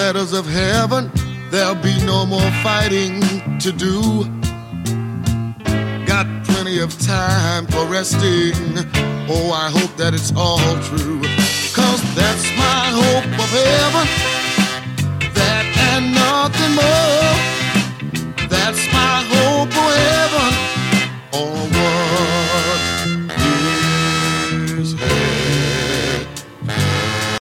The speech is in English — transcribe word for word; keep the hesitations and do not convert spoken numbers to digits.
ladders of heaven, there'll be no more fighting to do. Got plenty of time for resting. Oh, I hope that it's all true, 'cause that's